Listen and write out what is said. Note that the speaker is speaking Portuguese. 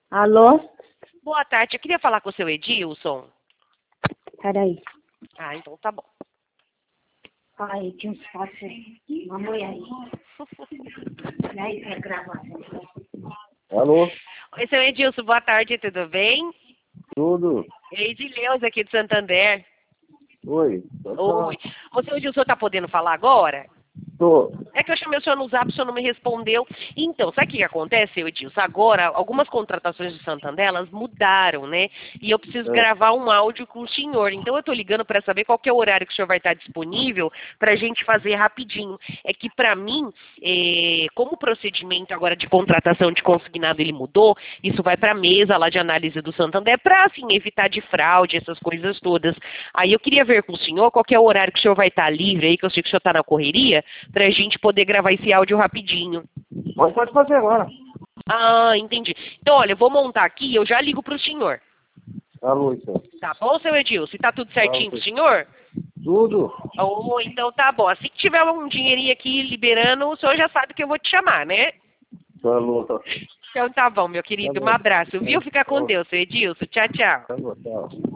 Alô? Boa tarde, eu queria falar com o seu Edilson. Peraí. Ah, então tá bom. Ai, tinha uns passos aí. Mamãe aí. E aí, quer gravar? Alô? Oi, seu Edilson, boa tarde, tudo bem? Tudo? Edileuza aqui de Santander. Oi? Oi. Ô, seu Edilson, tá podendo falar agora? Tô. É que eu chamei o senhor no zap, o senhor não me respondeu. Então, sabe o que acontece, seu Edilson? Agora, algumas contratações de Santander, elas mudaram, né? E eu preciso gravar um áudio com o senhor. Então, eu tô ligando para saber qual que é o horário que o senhor vai estar disponível pra gente fazer rapidinho. É que pra mim, como o procedimento agora de contratação de consignado ele mudou, isso vai pra mesa lá de análise do Santander pra, assim, evitar de fraude, essas coisas todas. Aí eu queria ver com o senhor qual que é o horário que o senhor vai estar livre aí, que eu sei que o senhor tá na correria, pra gente poder gravar esse áudio rapidinho. Mas pode fazer agora. Ah, entendi. Então, olha, eu vou montar aqui e eu já ligo pro senhor. Alô, então. Tá bom, seu Edilson? Tá tudo certinho Tá, pro senhor? Tudo? Oh, então tá bom. Assim que tiver um dinheirinho aqui liberando, o senhor já sabe que eu vou te chamar, né? Alô. Então tá bom, meu querido. Um abraço, viu? Fica com Deus, seu Edilson. Tchau, tchau. Alô, tchau.